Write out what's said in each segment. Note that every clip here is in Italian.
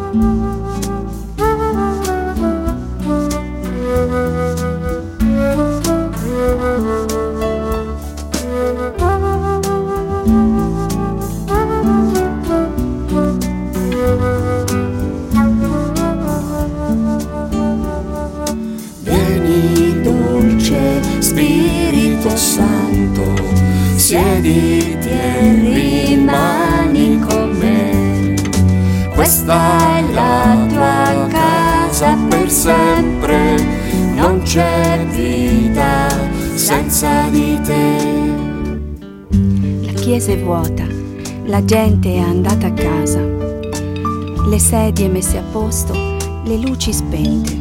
Vieni dolce Spirito Santo, siediti e rimani con me. Questa è la tua casa per sempre, non c'è vita senza di te. La chiesa è vuota, la gente è andata a casa, le sedie messe a posto, le luci spente.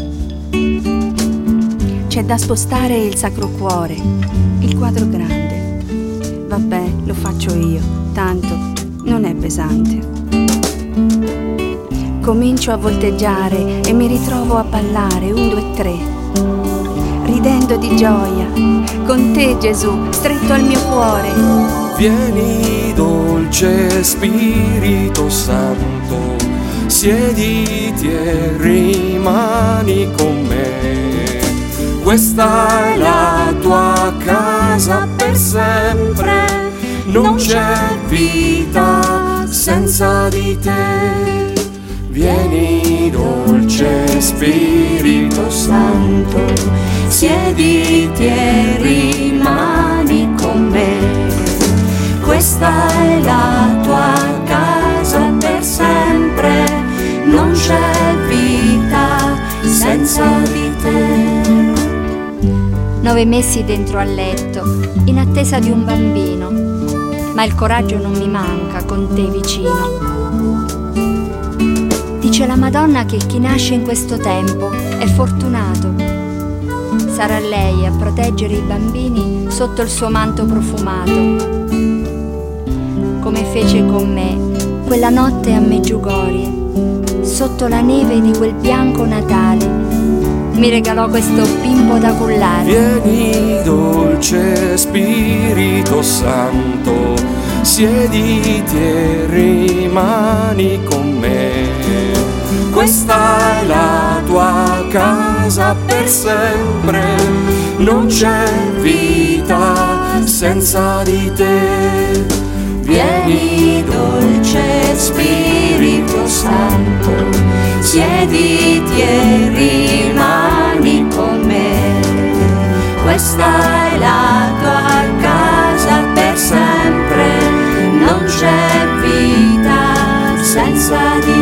C'è da spostare il Sacro Cuore, il quadro grande. Vabbè, lo faccio io, tanto non è pesante. Comincio a volteggiare e mi ritrovo a ballare 1, 2, 3, ridendo di gioia, con te Gesù, stretto al mio cuore. Vieni dolce Spirito Santo, siediti e rimani con me. Questa è la tua casa per sempre, non c'è vita senza di te. Vieni dolce Spirito Santo, siediti e rimani con me. Questa è la tua casa per sempre, non c'è vita senza di te. 9 mesi dentro al letto, in attesa di un bambino, ma il coraggio non mi manca con te vicino. Dice la Madonna che chi nasce in questo tempo è fortunato. Sarà lei a proteggere i bambini sotto il suo manto profumato, come fece con me quella notte a Meggiugorie, sotto la neve di quel bianco Natale. Mi regalò questo bimbo da cullare. Vieni dolce Spirito Santo, siediti e rimani con me. Questa è la tua casa per sempre, non c'è vita senza di te. Vieni dolce Spirito Santo, siediti e rimani con me. Questa è la tua casa per sempre, non c'è vita senza di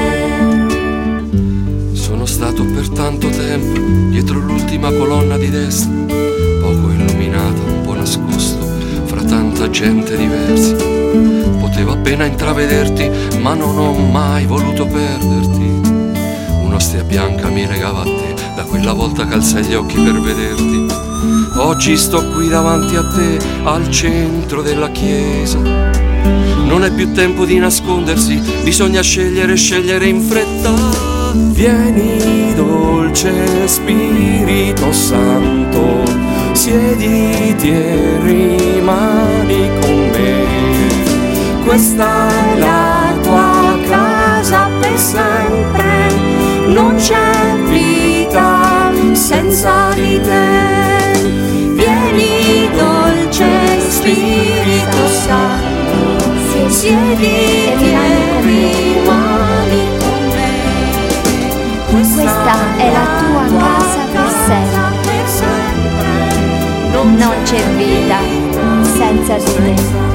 te. Sono stato per tanto tempo dietro l'ultima colonna di destra, poco illuminata, un po' nascosto fra tanta gente diversa. Potevo appena intravederti, ma non ho mai voluto perderti. Un'ostia bianca mi legava a te, da quella volta che alzai gli occhi per vederti. Oggi sto qui davanti a te, al centro della chiesa. Non è più tempo di nascondersi, bisogna scegliere in fretta. Vieni dolce Spirito Santo, siediti e rimani con me. Questa è la tua casa per sempre, non c'è vita senza di te. Vieni dolce Spirito Santo, siediti e rimani con me. Questa è la tua casa per sempre, non c'è vita senza di te.